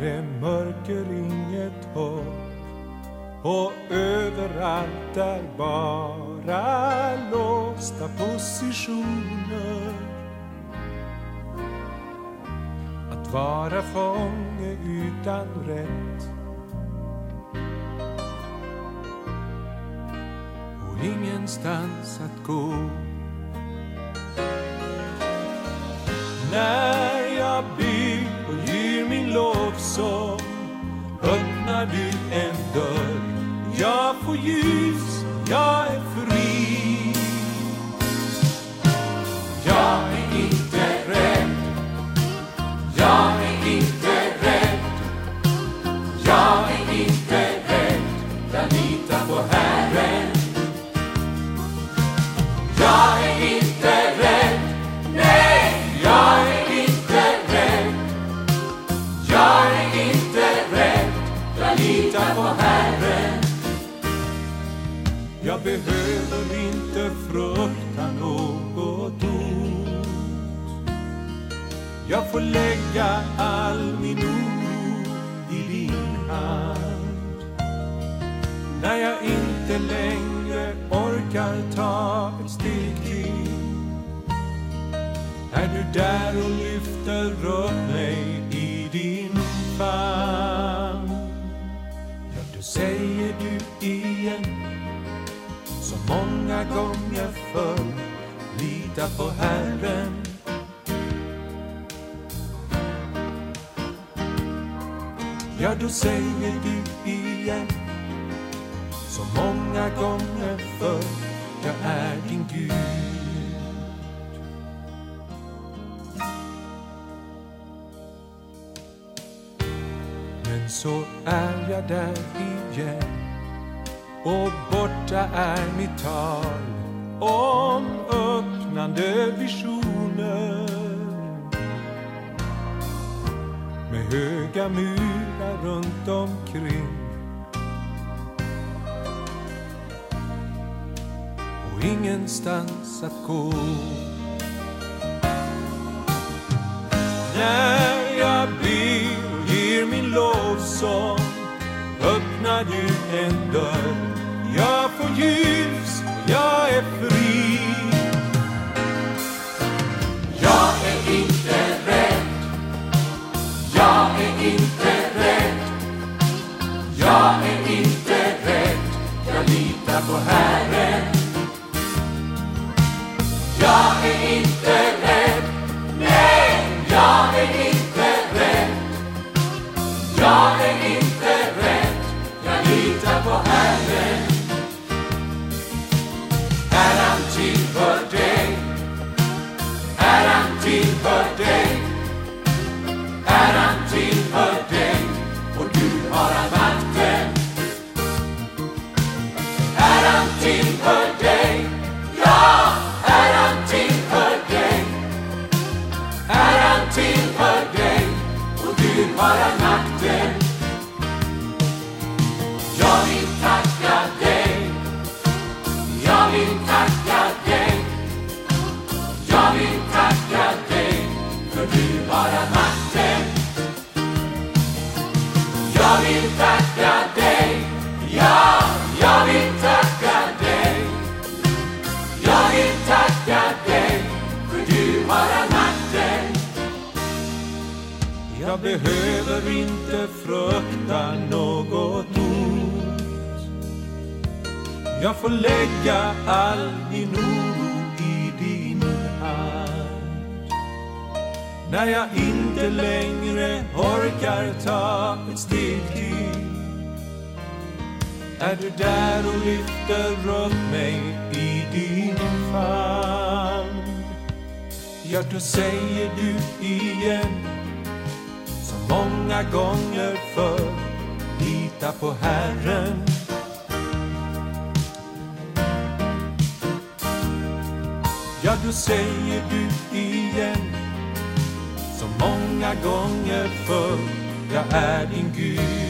är mörker inget hopp, och överallt är bara låsta positioner. Att vara fånge utan rätt, och ingenstans att gå. När jag ber och ger min lovsång, öppnar du en dörr. Jag får ljus, jag är fri. Jag är inte rädd, jag är inte rädd, jag är inte rädd. Jag litar på Herren. Jag är inte rädd, nej, jag är inte rädd. Jag är inte rädd, jag litar på Herren. Jag behöver inte frukta något ont. Jag får lägga all min oro i din hand. När jag inte längre orkar ta ett steg till, är du där och lyfter upp mig i din famn. Ja, då säger du igen, så många gånger förr, lita på Herren. Ja, då säger du igen, så många gånger förr, jag är din Gud. Men så är jag där igen, och borta är mitt tal om öppnande visioner. Med höga murar runt omkring, och ingenstans att gå. När jag ber och ger min lovsång, öppnar du en dörr. Jag får ljus, jag är fri. Jag är inte rädd, jag är inte rädd, jag är inte rädd. Jag litar på Herren. Jag är inte rädd, nej, jag är inte rädd. Jag är inte rädd, jag litar på Herren. Äran tillhör dig, äran tillhör dig, äran tillhör dig, och du har all makten. Äran tillhör dig, ja, äran tillhör dig, äran tillhör dig, och du har all makten. Jag vill tacka dig, jag vill tacka dig, jag vill tacka dig, för du har all makten. Jag vill tacka dig, ja, jag vill tacka dig, jag vill tacka dig, för du har all makten. Jag behöver inte frukta något ont. Jag får lägga all min oro i din hand. När jag inte längre orkar ta ett steg till, är du där och lyfter upp mig i din famn. Ja, då säger du igen, så många gånger förr, lita på Herren. Ja, då säger du igen, så många gånger förr, jag är din Gud.